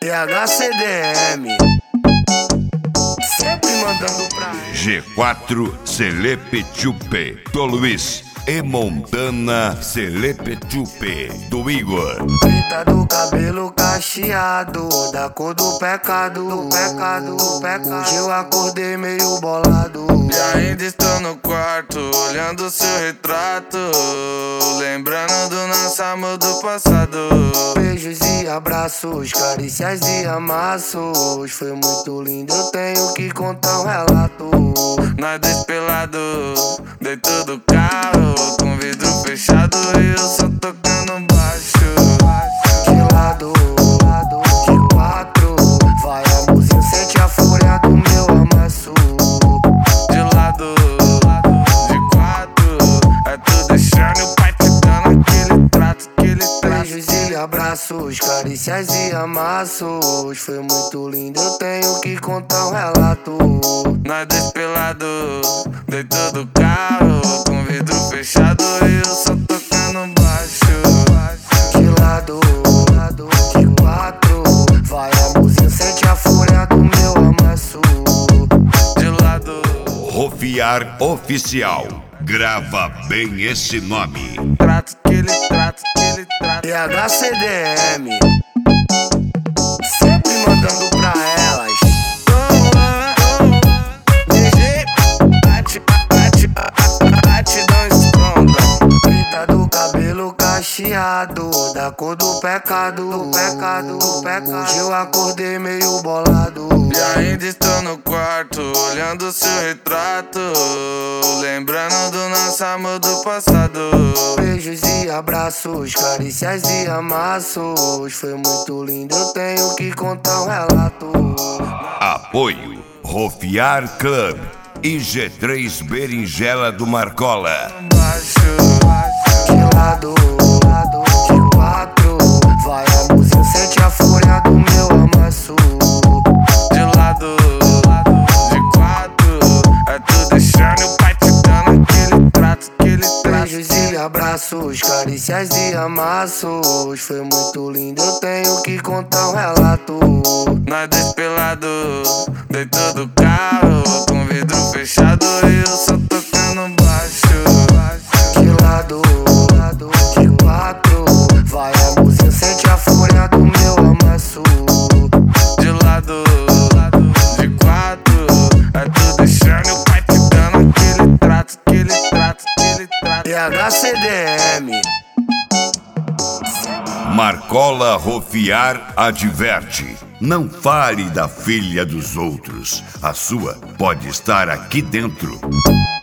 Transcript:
PHCDM, sempre mandando pra G4 Selepetupe do Luiz e Montana Selepetupe do Igor. Preta do cabelo cacheado, da cor do pecado, do pecado, do pecado. Hoje eu acordei meio bolado e ainda estou no quarto, olhando seu retrato, lembrando do nosso amor do passado. Beijos e abraços, carícias e amassos, foi muito lindo, eu tenho que contar um relato. Nós dois pelados, dentro do carro, com vidro fechado e eu só tocando baixo. De lado, de quatro, vai a música, sente a fúria do meu amasso. De lado, de quatro, é tu deixando o pai te dando aquele trato, aquele trato. Beijos e abraços, carícias e amassos, foi muito lindo, eu tenho que contar um relato. Nós dois pelados, dentro do carro, com vidro fechado e eu só tocando baixo. De lado, de quatro, vai a música, sente a fúria do meu amasso. De lado, Rofiar Oficial, grava bem esse nome. trato, aquele trato, aquele trato. PHCDM, sempre mandando pra elas. Preta do cabelo cacheado, da cor do pecado, do pecado, do pecado. Hoje eu acordei meio bolado E ainda estou no quarto, olhando seu retrato, lembrando do nosso amor do passado. Beijos e abraços, carícias e amassos, foi muito lindo, eu tenho que contar um relato. Apoio Rofiar Club e G3 Berinjela do Marcola. De lado, de quatro, vai a música, sente a fúria do meu amasso. De lado, de quatro, é tu deixando o pai te dando aquele trato, aquele trato. Beijos e abraços, carícias e amassos, foi muito lindo, eu tenho que contar um relato. Nós dois pelados, dentro do carro, com vidro fechado e eu só tocando baixo. De lado, de quatro, vai a música, sente a fúria do meu amasso. De lado, de quatro, é tu deixando o pai te dando aquele trato, aquele trato, aquele trato. PHCDM, Marcola Rofiar adverte: não fale da filha dos outros, a sua pode estar aqui dentro.